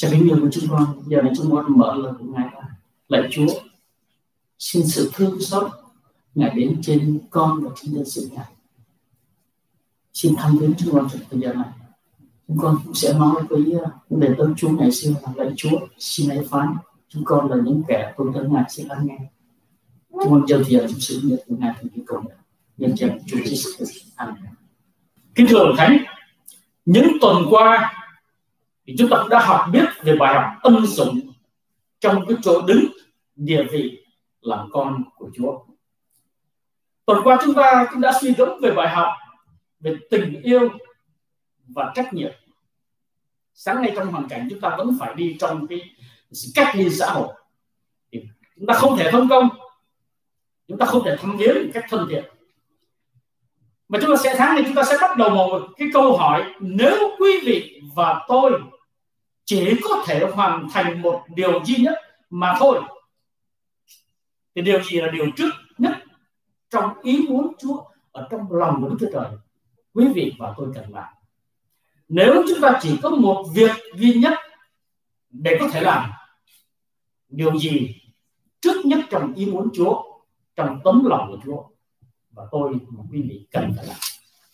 Cha kính yêu của chúng con, giờ này chúng con mở lời của Ngài ra. Lạy Chúa, xin sự thương xót Ngài đến trên con và trên dân sự Ngài. Xin thăm viếng chúng con trong thời gian này. Chúng con cũng sẽ nói với đệ tử Chúa ngày xưa là lạy Chúa, xin hãy phán chúng con là những kẻ tôn thờ Ngài sẽ lắng nghe. Chúng con giao thiện trong sự nghiệp của Ngài thành cái cầu nguyện nhân danh Chúa Giêsu Christ. Amen. Kính thưa Hội Thánh, những tuần qua thì chúng ta cũng đã học biết về bài học ân sủng trong cái chỗ đứng địa vị làm con của Chúa. Tuần qua chúng ta cũng đã suy gẫm về bài học về tình yêu và trách nhiệm. Sáng nay trong hoàn cảnh chúng ta vẫn phải đi trong cái sự cách ly xã hội, thì chúng ta không thể phân công, chúng ta không thể thăm viếng một cách thân thiện. Mà sáng nay chúng ta sẽ bắt đầu một cái câu hỏi: nếu quý vị và tôi chỉ có thể hoàn thành một điều duy nhất mà thôi, thì điều gì là điều trước nhất trong ý muốn Chúa ở trong lòng của Đức Chúa Trời quý vị và tôi cần làm? Nếu chúng ta chỉ có một việc duy nhất để có thể làm, điều gì trước nhất trong ý muốn Chúa, trong tấm lòng của Chúa và tôi mà quý vị cần phải làm?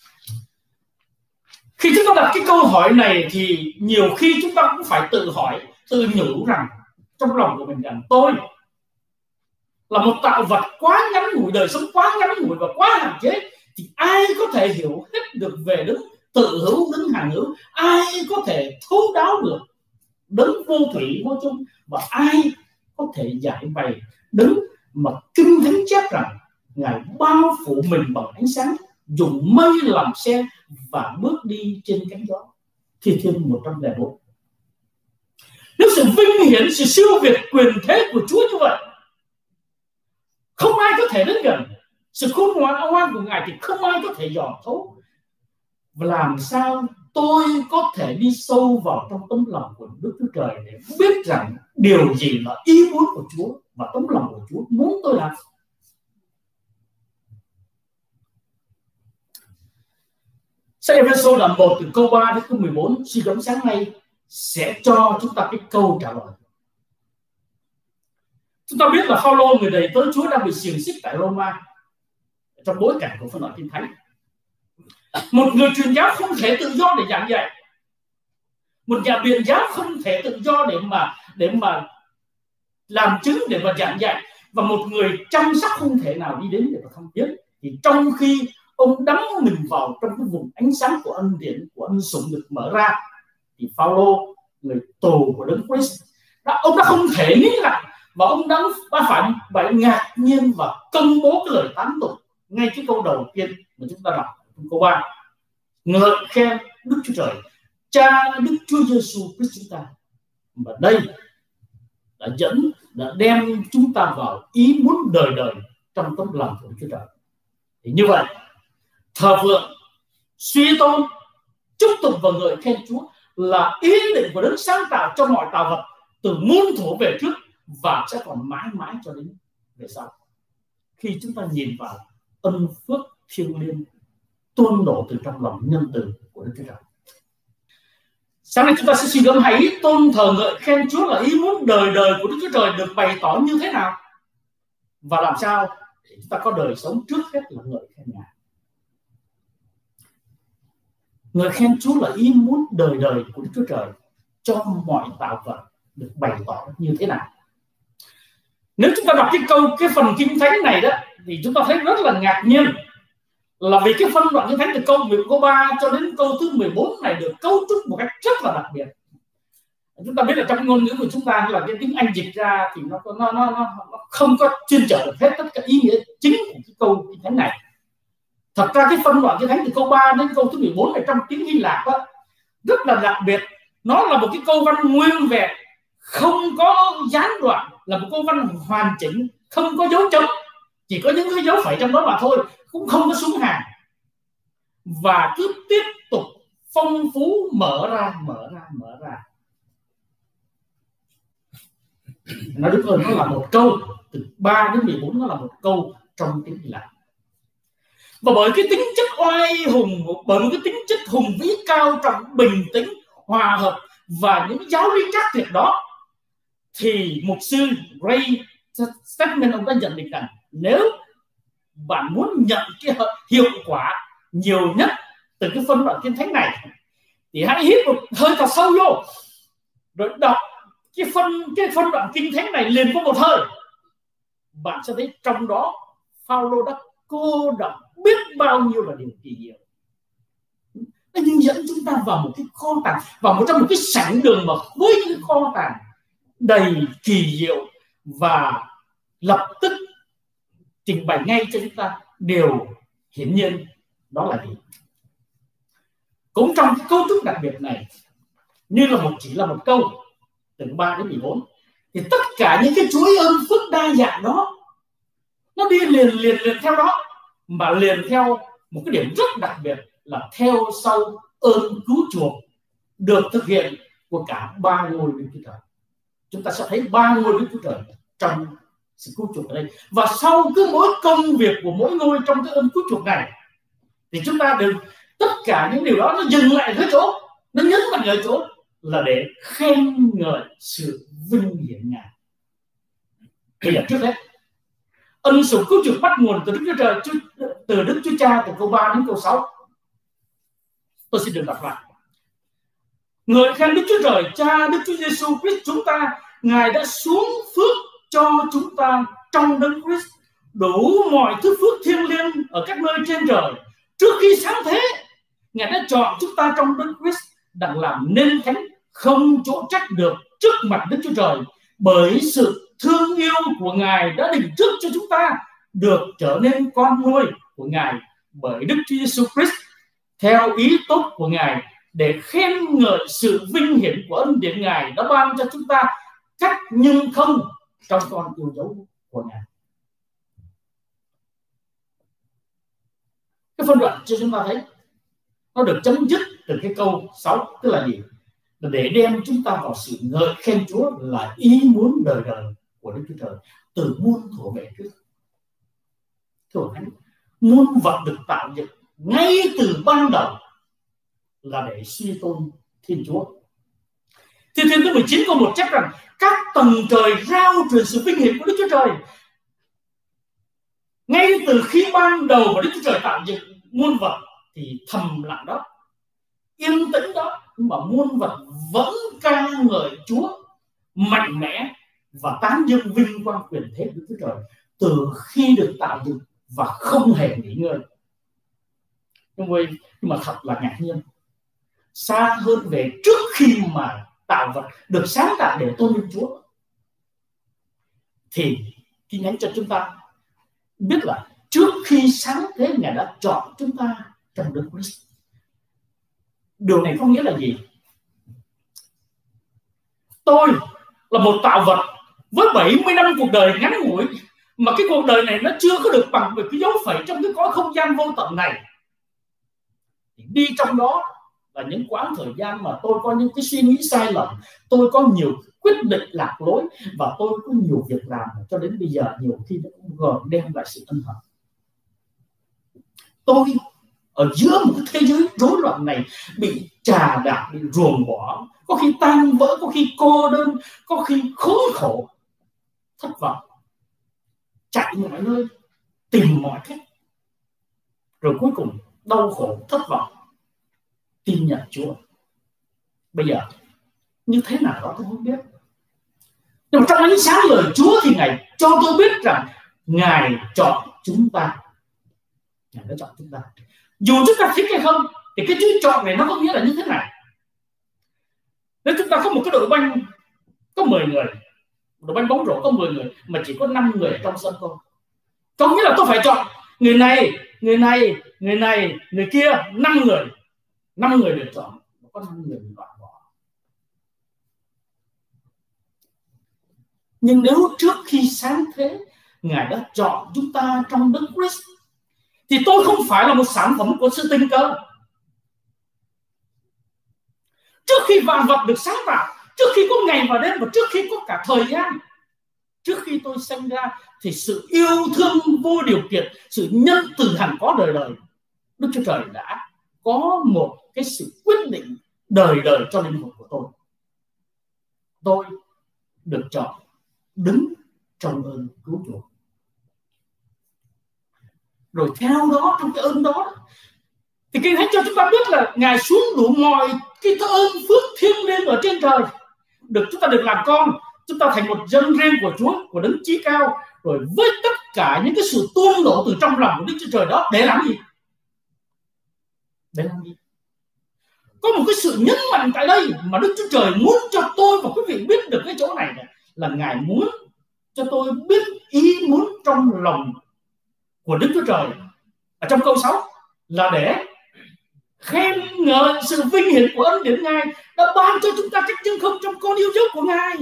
Khi chúng ta đặt cái câu hỏi này thì nhiều khi chúng ta cũng phải tự hỏi, tự nhủ rằng trong lòng của mình rằng tôi là một tạo vật quá ngắn ngủi, đời sống quá ngắn ngủi và quá hạn chế, thì ai có thể hiểu hết được về đấng tự hữu, đấng hàng hữu? Ai có thể thấu đáo được đấng vô thủy vô chung? Và ai có thể giải bày đấng mà Kinh Thánh chép rằng Ngài bao phủ mình bằng ánh sáng, dùng mây làm xe và bước đi trên cánh gió? Thi Thiên 104. Nếu sự vinh hiển, sự siêu việt quyền thế của Chúa như vậy, không ai có thể đến gần. Sự khôn ngoan của Ngài thì không ai có thể dò thấu. Và làm sao tôi có thể đi sâu vào trong tấm lòng của Đức Chúa Trời để biết rằng điều gì là ý muốn của Chúa và tấm lòng của Chúa muốn tôi làm? Sách Ê-phê-sô đoạn 1 từ câu 3 đến câu 14 suy gẫm sáng nay sẽ cho chúng ta cái câu trả lời. Chúng ta biết là Phao-lô, người đầy tớ Chúa, đang bị xiềng xích tại Roma trong bối cảnh của phân đoạn Kinh Thánh. Một người truyền giáo không thể tự do để giảng dạy, một nhà biện giáo không thể tự do để mà làm chứng, để mà giảng dạy, và một người chăm sóc không thể nào đi đến để mà thăm viếng. Thì trong khi ông đắm mình vào trong cái vùng ánh sáng của ân điển, của ân sủng được mở ra, thì Phao-lô, người tù của Đấng Christ, ông đã không thể nghĩ lại, và ông đã phải ngạc nhiên và công bố cái lời tán tụng ngay cái câu đầu tiên mà chúng ta đọc trong câu 3: ngợi khen Đức Chúa Trời, Cha Đức Chúa Giêsu Christ chúng ta. Và đây đã đem chúng ta vào ý muốn đời đời trong tấm lòng của Đức Chúa Trời. Thì như vậy, thờ phượng, suy tôn, chúc tụng và ngợi khen Chúa là ý định của Đấng sáng tạo cho mọi tạo vật từ muôn thuở về trước và sẽ còn mãi mãi cho đến về sau. Khi chúng ta nhìn vào ân phước thiêng liêng tuôn đổ từ trong lòng nhân từ của Đức Chúa Trời. Sáng nay chúng ta sẽ suy gẫm hãy tôn thờ ngợi khen Chúa là ý muốn đời đời của Đức Chúa Trời được bày tỏ như thế nào, và làm sao để chúng ta có đời sống trước hết là ngợi khen Ngài. Ngợi khen Chúa là ý muốn đời đời của Đức Chúa Trời cho mọi tạo vật được bày tỏ như thế nào. Nếu chúng ta đọc cái phần Kinh Thánh này đó, thì chúng ta thấy rất là ngạc nhiên, là vì cái phân đoạn Kinh Thánh từ câu 3 cho đến câu thứ 14 này được cấu trúc một cách rất là đặc biệt. Chúng ta biết là trong ngôn ngữ của chúng ta là cái tiếng Anh dịch ra thì nó không có chuyên trở được hết tất cả ý nghĩa chính của cái câu Kinh Thánh này. Thật ra cái phân đoạn Kinh Thánh từ câu 3 đến câu thứ 14 này trong tiếng Hy Lạp đó, rất là đặc biệt. Nó là một cái câu văn nguyên vẹn, không có gián đoạn, là một câu văn hoàn chỉnh, không có dấu chấm, chỉ có những cái dấu phẩy trong đó mà thôi, cũng không có xuống hàng, và cứ tiếp tục phong phú mở ra. Nó đúng hơn, nó là một câu từ 3 đến 14, nó là một câu trong tiếng Hy Lạp. Và bởi cái tính chất oai hùng, bởi một cái tính chất hùng vĩ cao trọng, bình tĩnh, hòa hợp và những giáo lý khác tuyệt đó, thì mục sư Ray Stedman ông đã nhận định rằng nếu bạn muốn nhận cái hiệu quả nhiều nhất từ cái phân đoạn Kinh Thánh này thì hãy hít một hơi thật sâu vô rồi đọc cái phân đoạn Kinh Thánh này liền có một hơi. Bạn sẽ thấy trong đó Phaolô đã cô đọng biết bao nhiêu là điều kỳ diệu. Nó như dẫn chúng ta vào một cái kho tàng, vào trong một cái sảnh đường mà với những kho tàng đầy kỳ diệu, và lập tức trình bày ngay cho chúng ta điều hiển nhiên đó là gì. Cũng trong cái cấu trúc đặc biệt này, như là chỉ là một câu từ 3 đến 14, thì tất cả những cái chuỗi ơn phước đa dạng đó nó đi liền theo đó, mà liền theo một cái điểm rất đặc biệt là theo sau ơn cứu chuộc được thực hiện của cả 3 ngôi Đức Chúa Trời. Chúng ta sẽ thấy 3 ngôi Đức Chúa Trời trong sự cứu chuộc ở đây, và sau cứ mỗi công việc của mỗi ngôi trong cái ơn cứu chuộc này thì chúng ta được tất cả những điều đó nó dừng lại ở chỗ, nó nhấn mạnh ở chỗ là để khen ngợi sự vinh hiển Ngài. Bây giờ trước hết, ân sủng cứu chuộc bắt nguồn từ Đức Chúa Trời, từ Đức Chúa Cha, từ câu 3 đến câu 6. Tôi xin được đọc lại. Ngợi khen Đức Chúa Trời Cha Đức Chúa Giêsu Christ chúng ta, Ngài đã xuống phước cho chúng ta trong Đấng Christ đủ mọi thứ phước thiêng liêng ở các nơi trên trời. Trước khi sáng thế, Ngài đã chọn chúng ta trong Đấng Christ đặng làm nên thánh, không chỗ trách được trước mặt Đức Chúa Trời, bởi sự thương yêu của Ngài đã định trước cho chúng ta được trở nên con nuôi của Ngài bởi Đức Chúa Giêsu Christ theo ý tốt của Ngài, để khen ngợi sự vinh hiển của ân điển Ngài đã ban cho chúng ta cách nhưng không trong con yêu dấu của Ngài. Cái phân đoạn cho chúng ta thấy nó được chấm dứt từ cái câu 6, tức là gì? Là để đem chúng ta vào sự ngợi khen Chúa là ý muốn đời đời của Đức Chúa Trời từ muôn thuở về trước. Thưa anh, muôn vật được tạo dựng ngay từ ban đầu là để suy tôn Thiên Chúa. Thi Thiên thứ 19 câu 1 chép rằng các tầng trời rao truyền sự vinh hiển của Đức Chúa Trời. Ngay từ khi ban đầu mà Đức Chúa Trời tạo dựng muôn vật thì thầm lặng đó, yên tĩnh đó, nhưng mà muôn vật vẫn ca ngợi Chúa mạnh mẽ và tán dương vinh quang quyền thế của Đức Chúa Trời từ khi được tạo dựng và không hề nghỉ ngơi. Nhưng mà thật là ngạc nhiên, xa hơn về trước khi mà tạo vật được sáng tạo để tôn vinh Chúa, thì Kinh Thánh cho chúng ta biết là trước khi sáng thế, Ngài đã chọn chúng ta trong Đức Christ. Điều này có nghĩa là gì? Tôi là một tạo vật với 70 năm cuộc đời ngắn ngủi, mà cái cuộc đời này nó chưa có được bằng với cái dấu phẩy trong cái cõi không gian vô tận này. Đi trong đó là những quãng thời gian mà tôi có những cái suy nghĩ sai lầm, tôi có nhiều quyết định lạc lối, và tôi có nhiều việc làm cho đến bây giờ nhiều khi nó cũng gồm đem lại sự ân hận. Tôi ở giữa một cái thế giới rối loạn này bị chà đạp, bị ruồng bỏ, có khi tan vỡ, có khi cô đơn, có khi khốn khổ, thất vọng, chạy mọi nơi, tìm mọi cách, rồi cuối cùng đau khổ, thất vọng, tin nhận Chúa. Bây giờ như thế nào đó tôi không biết, nhưng mà trong ánh sáng lời Chúa thì Ngài cho tôi biết rằng Ngài chọn chúng ta. Ngài đã chọn chúng ta, dù chúng ta thích hay không. Thì cái chữ chọn này nó có nghĩa là như thế này: nếu chúng ta có một cái đội banh có 10 người, đội banh bóng rổ có 10 người mà chỉ có 5 người trong sân thôi, có nghĩa là tôi phải chọn người này, người này, người này, người kia, 5 người được chọn, có 5 người bị loại bỏ. Nhưng nếu trước khi sáng thế Ngài đã chọn chúng ta trong Đấng Christ, thì tôi không phải là một sản phẩm của sự tình cờ. Trước khi vạn vật được sáng tạo, trước khi có ngày và đêm, và trước khi có cả thời gian, trước khi tôi sinh ra, thì sự yêu thương vô điều kiện, sự nhân từ hằng có đời đời, Đức Chúa Trời đã có một cái sự quyết định đời đời cho linh hồn của tôi. tôi được chọn đứng trong ơn cứu chuộc. Rồi theo đó, trong cái ơn đó thì Kinh Thánh cho chúng ta biết là Ngài xuống đủ mọi cái ơn phước thiêng liêng ở trên trời. Chúng ta được làm con, chúng ta thành một dân riêng của Chúa, của Đấng Chí Cao, rồi với tất cả những cái sự tuôn đổ từ trong lòng của Đức Chúa Trời đó để làm gì? Để làm gì? Có một cái sự nhấn mạnh tại đây mà Đức Chúa Trời muốn cho tôi và quý vị biết được cái chỗ này là Ngài muốn cho tôi biết ý muốn trong lòng của Đức Chúa Trời. Ở trong câu 6 là để khen ngợi sự vinh hiển của ân điển Ngài đã ban cho chúng ta cách chứng không trong con yêu dấu của Ngài.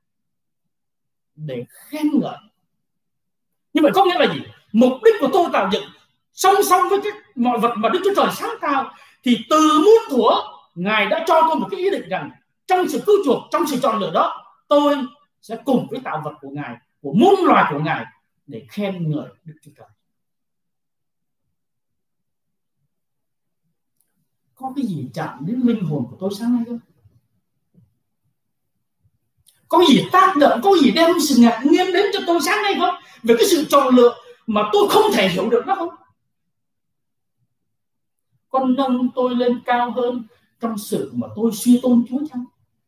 Để khen ngợi. Như vậy có nghĩa là gì? Mục đích của tôi tạo dựng song song với mọi vật mà Đức Chúa Trời sáng tạo, thì từ muôn thuở Ngài đã cho tôi một cái ý định rằng trong sự cứu chuộc, trong sự chọn lựa đó, tôi sẽ cùng với tạo vật của Ngài, của muôn loài của Ngài để khen ngợi Đức Chúa Trời. Có cái gì chạm đến linh hồn của tôi sáng nay không? Có gì tác động, có gì đem sự ngạc nhiên đến cho tôi sáng nay không? Về cái sự chọn lựa mà tôi không thể hiểu được nó không? Con nâng tôi lên cao hơn trong sự mà tôi suy tôn Chúa chăng?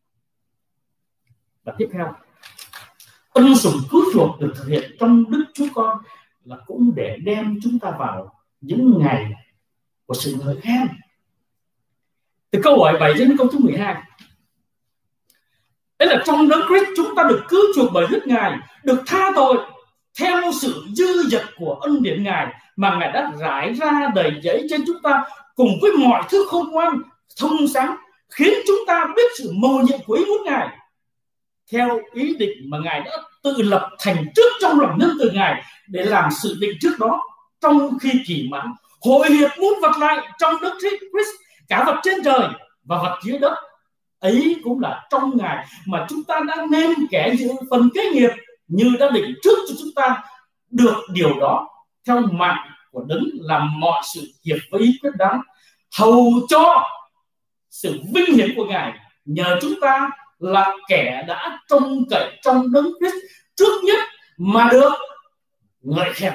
Và tiếp theo, ân sủng cứu chuộc được thực hiện trong Đức Chúa Con là cũng để đem chúng ta vào những ngày của sự ngợi khen. Từ câu 7 đến câu thứ 12, đấy là trong Đấng Christ chúng ta được cứu chuộc bởi huyết Ngài, được tha tội theo sự dư dật của ân điển Ngài mà Ngài đã rải ra đầy dẫy trên chúng ta, cùng với mọi thứ khôn ngoan thông sáng, khiến chúng ta biết sự mầu nhiệm của ý muốn Ngài theo ý định mà Ngài đã tự lập thành trước trong lòng nhân từ Ngài để làm sự định trước đó, trong khi kỳ mãn hội hiệp muôn vật lại trong Đấng Christ, cả vật trên trời và vật dưới đất. Ấy cũng là trong Ngài mà chúng ta đã nên kẻ dự phần kế nghiệp, như đã định trước cho chúng ta được điều đó theo mạng của Đấng làm mọi sự hiệp với ý quyết đáng, hầu cho sự vinh hiển của Ngài, nhờ chúng ta là kẻ đã trông cậy trong Đấng Christ trước nhất mà được ngợi khen.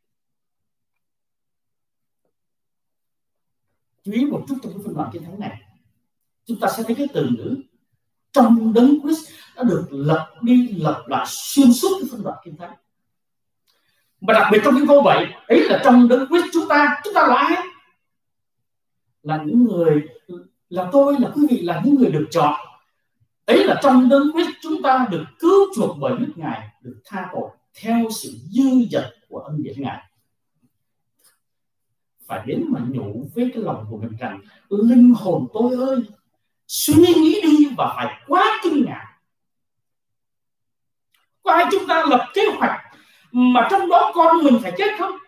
Chú ý một chút trong cái phân đoạn Kinh Thánh này, chúng ta sẽ thấy cái từ ngữ trong Đấng Christ đã được lặp đi lặp lại xuyên suốt cái phân đoạn Kinh Thánh. Và đặc biệt trong cái câu 7 ấy là trong Đấng Christ chúng ta là ai? Là những người, là tôi, là quý vị, là những người được chọn. Ấy là trong Đấng Christ chúng ta được cứu chuộc bởi huyết Ngài, được tha tội theo sự dư dật của ân điển Ngài. Phải đến mà nhủ với cái lòng của mình rằng linh hồn tôi ơi, suy nghĩ đi và phải quá kinh ngạc. Có ai chúng ta lập kế hoạch mà trong đó con mình phải chết không?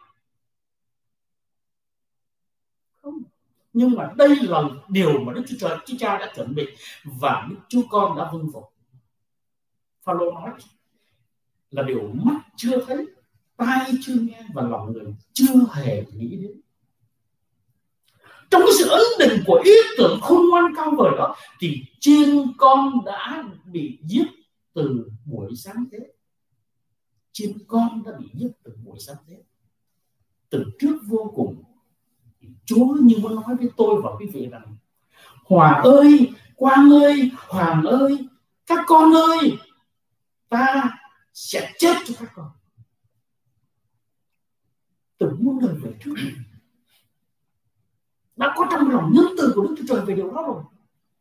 Không. Nhưng mà đây là điều mà Đức Chúa Cha đã chuẩn bị và Đức Chúa Con đã vâng phục. Phaolô nói là điều mắt chưa thấy, tai chưa nghe và lòng người chưa hề nghĩ đến. Trong cái sự ấn định của ý tưởng khôn ngoan cao vời đó, thì chiên con đã bị giết từ buổi sáng thế. Chiên con đã bị giết từ buổi sáng thế. Từ trước vô cùng, Chúa như muốn nói với tôi và quý vị rằng: Hòa ơi, Quang ơi, Hoàng ơi, các con ơi, ta sẽ chết cho các con. Từ muôn đời về trước đã có trong lòng nhân từ của Đức Chúa Trời về điều đó rồi.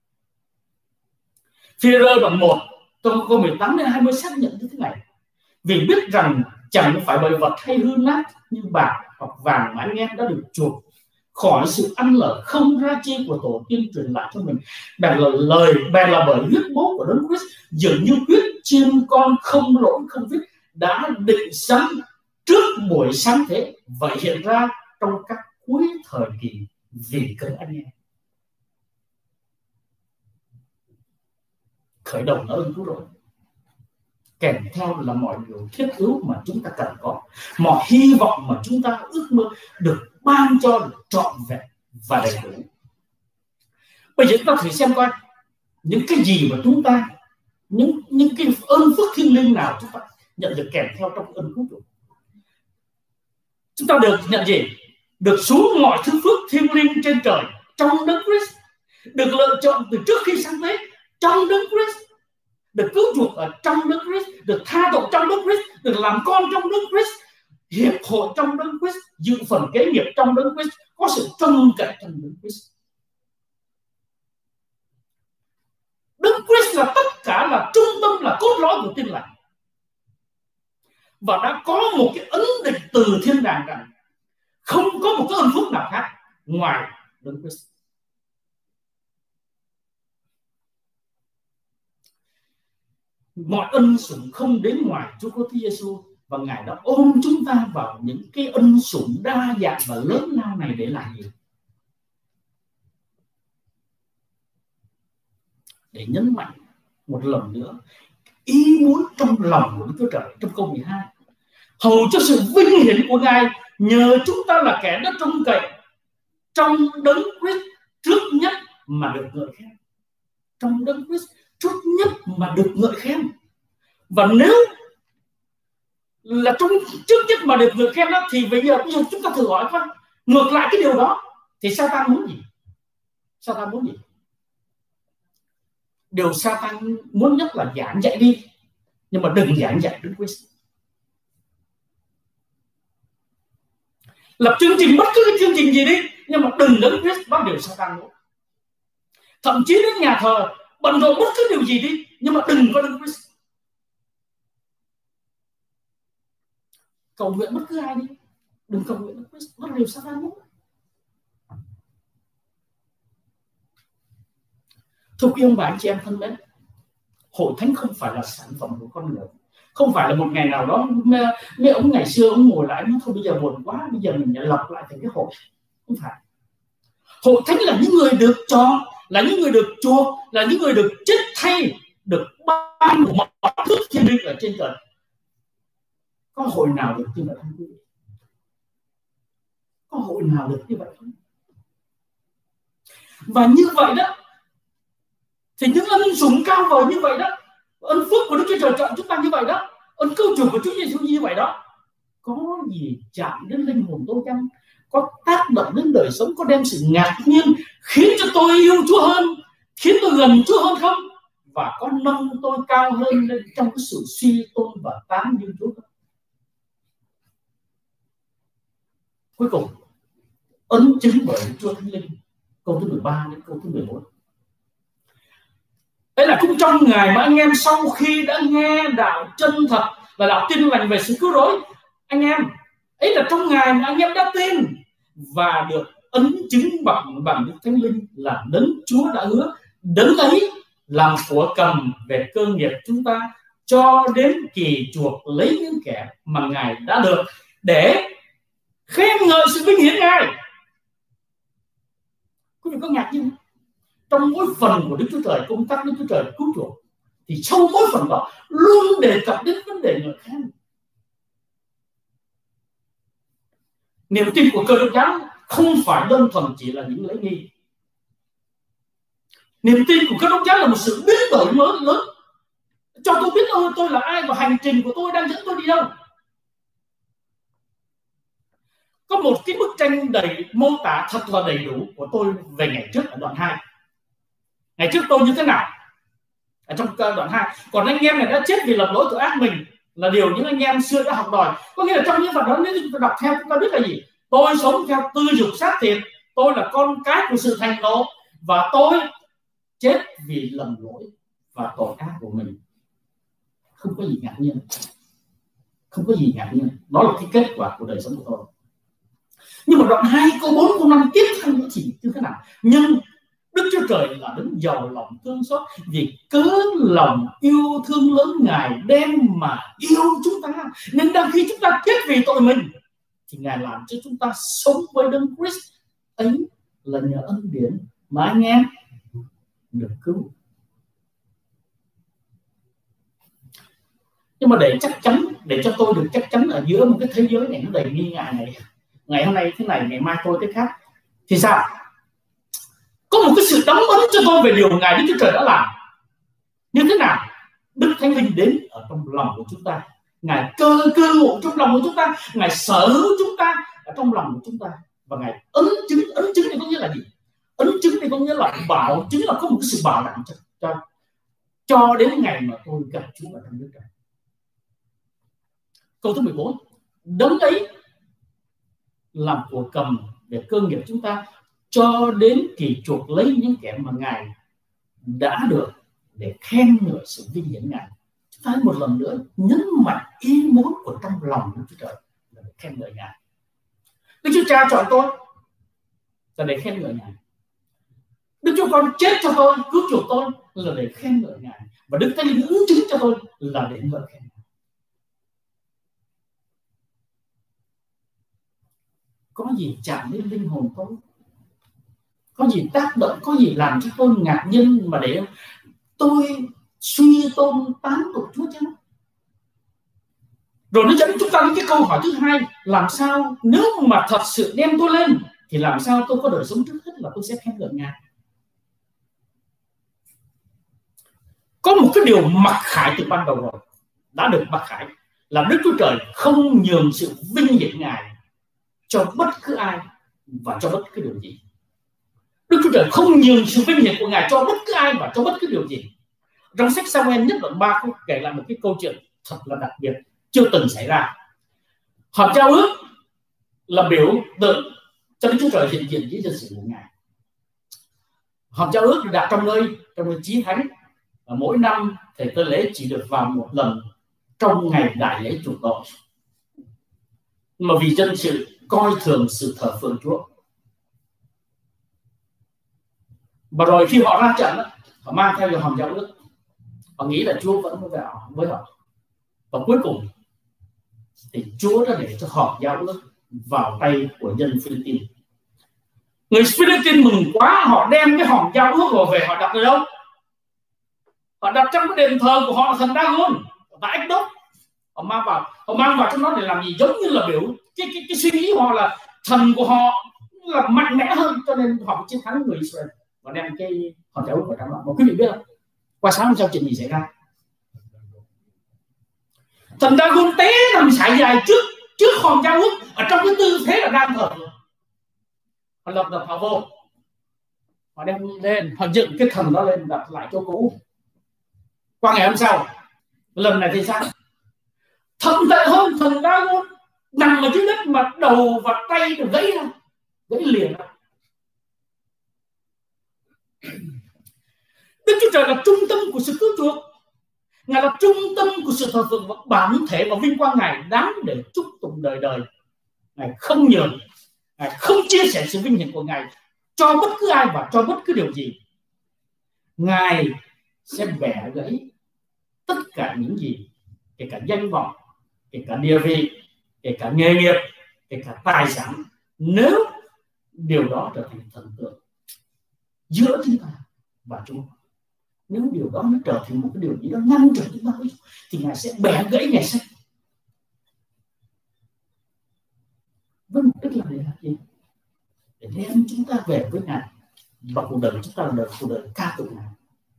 Phi-e-rơ đoạn 1 trong câu 18 đến 20 xác nhận như thế này: vì biết rằng chẳng phải bởi vật hay hư nát như bạc hoặc vàng mà anh em đã được chuộc khỏi sự ăn lở không ra chi của tổ tiên truyền lại cho mình, bèn là bởi huyết bố của Đấng Christ, dường như huyết chiên con không lỗi không vết đã định sẵn trước buổi sáng thế, vậy hiện ra trong các cuối thời kỳ vì cớ anh em. Khởi đầu là ơn cứu rỗi, kèm theo là mọi điều thiết yếu mà chúng ta cần có, mọi hy vọng mà chúng ta ước mơ được ban cho, được trọn vẹn và đầy đủ. Bây giờ chúng ta thử xem coi những cái gì mà chúng ta những cái ơn phước thiêng liêng nào chúng ta nhận được kèm theo trong ơn cứu chuộc. Chúng ta được nhận gì? Được xuống mọi thứ phước thiêng liêng trên trời trong Đấng Christ, được lựa chọn từ trước khi sáng thế trong Đấng Christ, được cứu chuộc ở trong Đấng Christ, được tha tội trong Đấng Christ, được làm con trong Đấng Christ, hiệp hội trong Đấng Christ, dự phần kế nghiệp trong Đấng Christ, có sự trông cậy trong Đấng Christ. Đấng Christ là tất cả, là trung tâm, là cốt lõi của Tin Lành, và đã có một cái ấn định từ thiên đàng rằng không có một cái ơn phước nào khác ngoài Đấng Christ. Mọi ân sủng không đến ngoài Chúa Cứu Thế Giêsu, và Ngài đã ôm chúng ta vào những cái ân sủng đa dạng và lớn lao này để làm gì? Để nhấn mạnh một lần nữa ý muốn trong lòng của Đức Chúa Trời trong câu 12, hầu cho sự vinh hiển của Ngài, nhờ chúng ta là kẻ đã trông cậy trong Đấng Christ trước nhất mà được ngợi khen. Trong Đấng Christ trước nhất mà được ngợi khen. Và nếu là trong trước nhất mà được ngợi khen đó, thì bây giờ chúng ta thử hỏi coi, ngược lại cái điều đó thì Satan muốn gì? Satan muốn gì? Điều Satan muốn nhất là giảng dạy đi, nhưng mà đừng giảng dạy Đấng Christ. Lập chương trình, bất cứ cái chương trình gì đi, nhưng mà đừng Đấng Christ, đó điều Satan muốn. Thậm chí đến nhà thờ bận rộn bất cứ điều gì đi, nhưng mà đừng có Đấng Christ. Cầu nguyện bất cứ ai đi, đừng cầu nguyện Đấng Christ, đó là điều Satan muốn. Thưa quý ông bà anh chị em thân mến, hội thánh không phải là sản phẩm của con người, không phải là một ngày nào đó mấy ông ngày xưa ông ngồi lại nói thôi bây giờ buồn quá, bây giờ mình lập lại thành cái hội. Không phải. Hội thánh là những người được chọn, là những người được chuộc, là những người được chết thay, được ban của mọi thứ thiên liêng ở trên trời. Có hội nào được như vậy không quý vị? Có hội nào được như vậy không? Và như vậy đó, thì những ân sủng cao vời như vậy đó, ân phước của Đức Chúa Trời chọn chúng ta như vậy đó, ân cứu chuộc của Chúa Giêsu như vậy đó, có gì chạm đến linh hồn tôi chăng? Có tác động đến đời sống, có đem sự ngạc nhiên khiến cho tôi yêu Chúa hơn, khiến tôi gần Chúa hơn không? Và có nâng tôi cao hơn lên trong cái sự suy tôn và tán dương Chúa không? Cuối cùng, ấn chứng bởi Chúa Thánh Linh, câu thứ 13 đến câu thứ 14. Đấy là cũng trong ngày mà anh em sau khi đã nghe đạo chân thật là đạo tin lành về sự cứu rỗi, anh em ấy là trong ngày mà anh em đã tin và được ấn chứng bằng Đức Thánh Linh là Đấng Chúa đã hứa, Đấng ấy làm của cầm về cơ nghiệp chúng ta cho đến kỳ chuộc lấy những kẻ mà Ngài đã được, để khen ngợi sự vinh hiển Ngài. Quý vị có ngạc nhiên không? Trong mỗi phần của Đức Chúa Trời, công tác Đức Chúa Trời cứu chuộc, thì sau mỗi phần đó luôn đề cập đến vấn đề ngợi khen. Niềm tin của Cơ Đốc giáo không phải đơn thuần chỉ là những lễ nghi. Niềm tin của Cơ Đốc giáo là một sự biến đổi mới lớn, cho tôi biết tôi là ai và hành trình của tôi đang dẫn tôi đi đâu. Có một cái bức tranh mô tả thật là đầy đủ của tôi về ngày trước ở đoạn 2. Ngày trước tôi như thế nào ở trong đoạn 2. Còn anh em này đã chết vì lập lỗi tội ác mình, là điều những anh em xưa đã học đòi. Có nghĩa là trong những phần đó nếu chúng ta đọc theo, chúng ta biết là gì? Tôi sống theo tư dục xác thịt, tôi là con cái của sự thành nộ, và tôi chết vì lầm lỗi và tội ác của mình. Không có gì ngạc nhiên, không có gì ngạc nhiên. Đó là cái kết quả của đời sống của tôi. Nhưng mà đoạn 2 câu 4 câu 5 tiếp theo nữa thì như thế nào? Nhưng Đức Chúa Trời là Đấng giàu lòng thương xót, vì cớ lòng yêu thương lớn Ngài đem mà yêu chúng ta, nên đang khi chúng ta chết vì tội mình thì Ngài làm cho chúng ta sống với Đấng Christ. Ấy là nhờ ân điển mà anh em được cứu. Nhưng mà để chắc chắn, để cho tôi được chắc chắn ở giữa một cái thế giới này nó đầy nghi ngại này, ngày hôm nay thế này, ngày mai tôi thế khác, thì sao? Có một cái sự đóng ấn cho tôi về điều Ngài Đức Chúa Trời đã làm. Như thế nào? Đức Thánh Linh đến ở trong lòng của chúng ta, Ngài cư ngụ trong lòng của chúng ta, Ngài sở hữu chúng ta ở trong lòng của chúng ta, và Ngài ấn chứng này có nghĩa là gì? Ấn chứng này có nghĩa là bảo chứng, là có một cái sự bảo đảm cho đến ngày mà tôi gặp Chúa ở trong nước trời. Câu thứ 14, đấng ấy làm của cầm để cơ nghiệp chúng ta cho đến kỳ chuộc lấy những kẻ mà Ngài đã được, để khen ngợi sự vinh hiển Ngài. Chúng ta một lần nữa nhấn mạnh ý muốn của trong lòng của Chúa Trời là để khen ngợi Ngài. Đức Chúa Cha chọn tôi là để khen ngợi Ngài. Đức Chúa Con chết cho tôi, cứu chuộc tôi là để khen ngợi Ngài, và Đức Thánh Linh ứng chứng cho tôi là để ngợi khen Ngài. Có gì chạm đến linh hồn tôi, có gì tác động, có gì làm cho tôi ngạc nhiên mà để tôi suy tôn tán tụng Chúa chăng? Rồi nó dẫn chúng ta đến cái câu hỏi thứ hai, làm sao nếu mà thật sự đem tôi lên thì làm sao tôi có đời sống trước hết là tôi sẽ khen ngợi Ngài. Có một cái điều mặc khải từ ban đầu rồi, đã được mặc khải, là Đức Chúa Trời không nhường sự vinh hiển Ngài cho bất cứ ai và cho bất cứ điều gì. Đức Chúa Trời không nhường sự vinh hiển của Ngài cho bất cứ ai và cho bất cứ điều gì. Trong sách Sa-muel nhất đoạn 3 có kể lại một cái câu chuyện thật là đặc biệt, chưa từng xảy ra. Họp giao ước là biểu tượng cho Đức Chúa Trời hiện diện với dân sự của Ngài. Họp giao ước được đặt trong nơi chí thánh, và mỗi năm thầy tế lễ chỉ được vào một lần trong ngày đại lễ chuộc tội, mà vì dân sự coi thường sự thờ phượng Chúa. Và rồi khi họ ra trận, họ mang theo hòm giao ước, họ nghĩ là Chúa vẫn với họ, và cuối cùng thì Chúa đã để cho hòm giao ước vào tay của dân Philippines. Người Philippines mừng quá, họ đem cái hòm giao ước rồi về, họ đặt ở đâu? Họ đặt trong cái đền thờ của họ là thần Dagon tại Ách Đốc. Họ mang vào trong đó để làm gì? Giống như là biểu cái suy nghĩ họ là thần của họ là mạnh mẽ hơn, cho nên họ chiến thắng người Israel và đem cái hòn giao ước vào trong đó. Mà quý vị biết không, qua sáng hôm sau chuyện gì xảy ra? Thần Dagon té nằm sải dài trước hòn giao ước, ở trong cái tư thế là đang thờ. Họ lập họ vô, họ đem lên, họ dựng cái thần đó lên, đặt lại chỗ cũ. Qua ngày hôm sau, lần này thì sao? Thậm tệ hơn, thần Dagon nằm ở dưới đất mà đầu và tay được gãy liền ra. Đức Chúa Trời là trung tâm của sự cứu chuộc, Ngài là trung tâm của sự thờ phượng, và bản thể và vinh quang Ngài đáng để chúc tụng đời đời. Ngài không nhường, Ngài không chia sẻ sự vinh hiển của Ngài cho bất cứ ai và cho bất cứ điều gì. Ngài sẽ bẻ gãy tất cả những gì, kể cả danh vọng, kể cả địa vị, kể cả nghề nghiệp, kể cả tài sản, nếu điều đó trở thành thần tượng giữa chúng ta và Chúa. Nếu điều đó nó trở thành một cái điều gì đó ngăn trở chúng ta, thì Ngài sẽ bẻ gãy, Ngài sẽ với mục đích là để làm gì? Để đem chúng ta về với Ngài, và cuộc đời của chúng ta là cuộc đời ca tụng Ngài.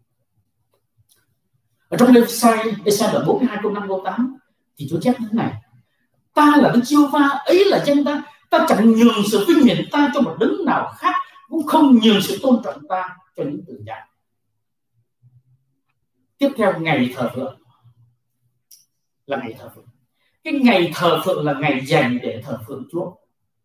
Ở trong Ê-sai đoạn 42 câu 5 câu 8 thì Chúa chép như thế này: ta là Đức Giê-hô-va, ấy là danh ta, ta chẳng nhường sự vinh hiển ta cho một đấng nào khác, cũng không nhường sự tôn trọng ta cho những tử dạng. Tiếp theo, ngày thờ phượng là ngày thờ phượng. Cái ngày thờ phượng là ngày dành để thờ phượng Chúa.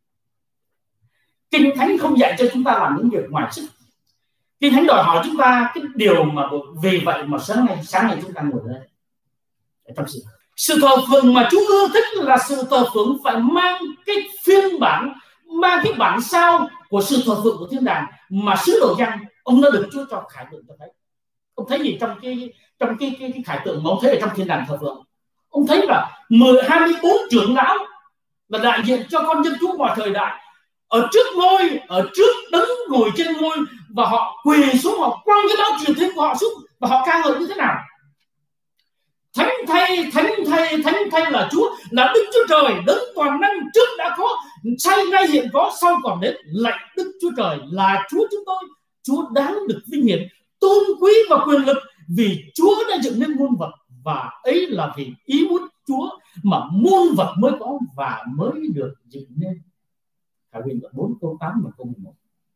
Kinh Thánh không dạy cho chúng ta làm những việc ngoài sức. Kinh Thánh đòi hỏi chúng ta cái điều mà vì vậy mà sáng nay chúng ta ngồi đây trong sự thờ phượng mà Chúa ưa thích là sự thờ phượng phải mang cái phiên bản, mang cái bản sao của sự thờ phượng của thiên đàng mà sứ đồ Giăng ông đã được Chúa cho khải tượng cho thấy. Ông thấy gì trong cái khải tượng mà ông thấy ở trong thiên đàng thờ phượng? Ông thấy là 24 trưởng lão là đại diện cho con dân Chúa mọi thời đại, ở trước đấng ngồi trên ngôi, và họ quỳ xuống, họ quăng cái báo truyền thiên của họ xuống, và họ ca ngợi như thế nào? Thánh thay là Chúa, là Đức Chúa Trời đấng toàn năng, trước đã có, nay hiện có, sau còn đến. Lạy Đức Chúa Trời là Chúa chúng tôi, Chúa đáng được vinh hiển, tôn quý và quyền lực, vì Chúa đã dựng nên muôn vật và ấy là vì ý muốn Chúa mà muôn vật mới có và mới được dựng nên. Khải Huyền 4 câu 8 và câu 11.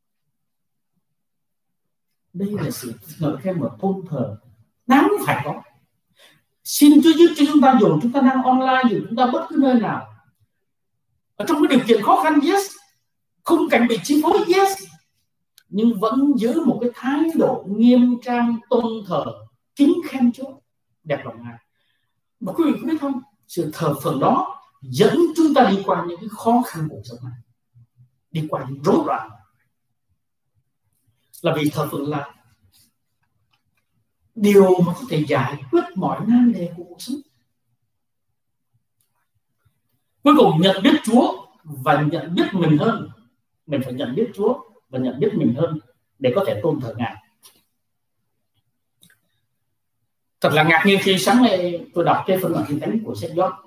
Đây là sự ngợi khen và tôn thờ đáng phải có. Xin Chúa giúp cho chúng ta, dù chúng ta đang online, dù chúng ta bất cứ nơi nào, ở trong cái điều kiện khó khăn, yes, khung cảnh bị chi phối, yes, nhưng vẫn giữ một cái thái độ nghiêm trang tôn thờ, kính khen Chúa, đẹp lòng Ngài. Mà quý vị có biết không, sự thờ phượng đó dẫn chúng ta đi qua những cái khó khăn cuộc sống này, đi qua những rối loạn, là vì thờ phượng là điều mà có thể giải quyết mọi nan đề của cuộc sống. Cuối cùng nhận biết Chúa và nhận biết mình hơn. Mình phải nhận biết Chúa và nhận biết mình hơn để có thể tôn thờ Ngài. Thật là ngạc nhiên khi sáng nay tôi đọc cái phần bản kinh thánh của sách Giót.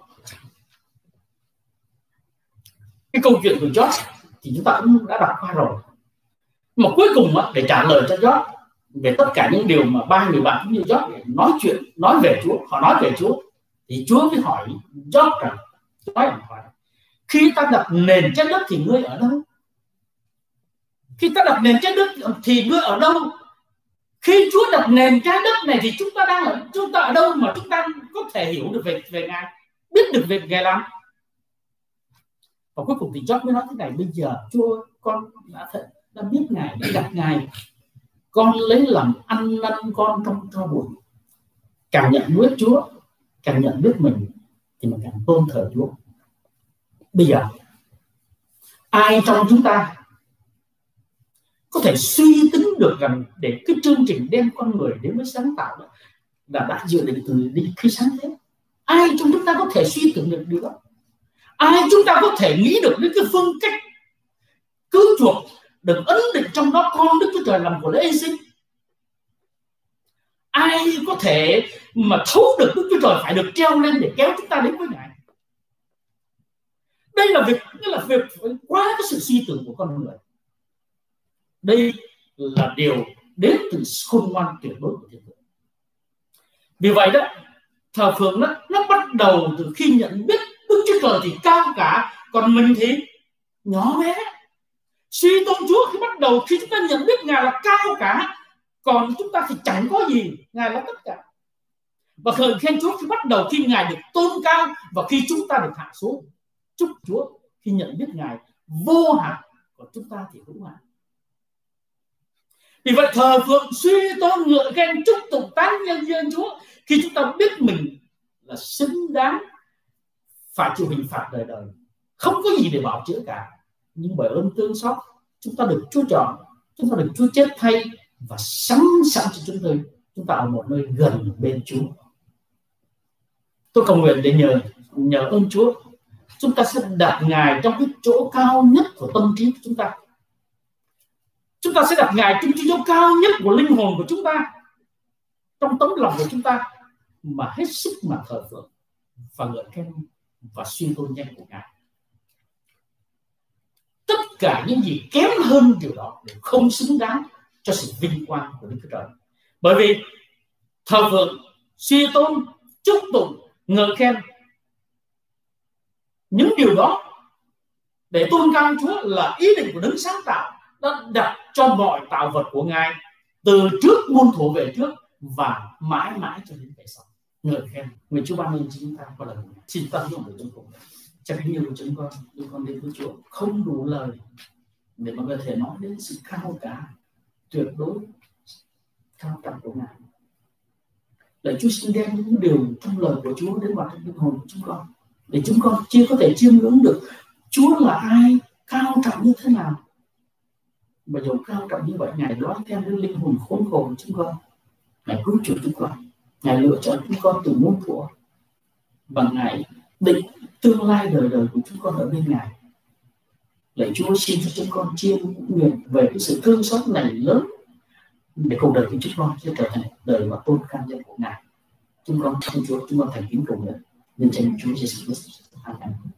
Cái câu chuyện của Giót thì chúng ta cũng đã đọc qua rồi. Mà cuối cùng để trả lời cho Giót về tất cả những điều mà ba người bạn cũng như Giót để nói chuyện, nói về Chúa, họ nói về Chúa, thì Chúa mới hỏi Giót rằng, khi ta đặt nền trái đất thì ngươi ở đâu? Khi ta đặt nền trái đất thì ngươi ở đâu? Khi Chúa đặt nền trái đất này thì chúng ta ở đâu mà chúng ta có thể hiểu được về Ngài, biết được về Ngài làm? Và cuối cùng thì Giót mới nói thế này: bây giờ Chúa, con đã biết Ngài, đã gặp Ngài, con lấy làm ăn năn con trong tro bụi. Càng nhận biết Chúa, càng nhận biết mình, thì mình càng tôn thờ Chúa. Bây giờ ai trong chúng ta có thể suy tính được rằng để cái chương trình đem con người đến với sáng tạo đó là đã dự định từ đi khi sáng thế? Ai trong chúng ta có thể suy tưởng được điều đó? Ai chúng ta có thể nghĩ được đến cái phương cách cứu chuộc được ấn định trong đó con Đức Chúa Trời làm của lễ hy sinh? Ai có thể mà thấu được Đức Chúa Trời phải được treo lên để kéo chúng ta đến với Ngài? Đây là việc quá cái sự suy tưởng của con người. Đây là điều đến từ khôn ngoan tuyệt đối của thiên thượng. Vì vậy đó, thờ phượng nó bắt đầu từ khi nhận biết Đức Chúa Trời thì cao cả, còn mình thì nhỏ bé. Suy tôn Chúa khi bắt đầu khi chúng ta nhận biết Ngài là cao cả, còn chúng ta thì chẳng có gì, Ngài là tất cả. Và ngợi khen Chúa khi bắt đầu khi Ngài được tôn cao và khi chúng ta được hạ xuống. Chúc Chúa khi nhận biết Ngài vô hạn, còn chúng ta thì hữu hạn. Vì vậy thờ phượng, suy tôn, ngợi khen, chúc tụng, tán nhân dân Chúa khi chúng ta biết mình là xứng đáng phải chịu hình phạt đời đời, không có gì để bảo chữa cả, nhưng bởi ơn thương xót chúng ta được Chúa chọn, chúng ta được Chúa chết thay và sẵn sàng cho chúng ta ở một nơi gần bên Chúa. Tôi cầu nguyện để nhờ ơn Chúa, chúng ta sẽ đặt Ngài trong cái chỗ cao nhất của tâm trí của chúng ta. Chúng ta sẽ đặt Ngài trong chỗ cao nhất của linh hồn của chúng ta, trong tấm lòng của chúng ta, mà hết sức mà thờ phượng và ngợi khen và suy tôn danh của Ngài. Tất cả những gì kém hơn điều đó đều không xứng đáng cho sự vinh quang của Đức Chúa Trời. Bởi vì thờ phượng, suy tôn, chúc tụng, ngợi khen, những điều đó để tôn cao Chúa là ý định của Đấng sáng tạo đã đặt cho mọi tạo vật của Ngài từ trước muôn thuở về trước và mãi mãi cho đến ngày sau. Ngợi khen, nguyện Chúa ban ơn cho chúng ta qua lần này. Xin tâm dụng của chúng con, chắc nhiều của chúng con đến với Chúa không đủ lời để mà có thể nói đến sự cao cả tuyệt đối cao trọng của Ngài. Lạy Chúa, xin đem những điều trong lời của Chúa đến vào trong linh hồn của chúng con, để chúng con chưa có thể chiêm ngưỡng được Chúa là ai, cao trọng như thế nào. Mà dù cao trọng như vậy, Ngài đoán theo đến linh hồn khốn khổ của chúng con. Ngài cứu chuộc chúng con, Ngài lựa chọn chúng con từ muôn thuở, và Ngài định tương lai đời đời của chúng con ở bên Ngài. Lạy Chúa, xin cho chúng con chiêm nguyện về cái sự thương xót này lớn, để cuộc đời của chúng con sẽ trở thành đời mà tôn cao danh của Ngài. Chúng con thành kính cầu nguyện nhân danh Chúa Giêsu Christ. Amen.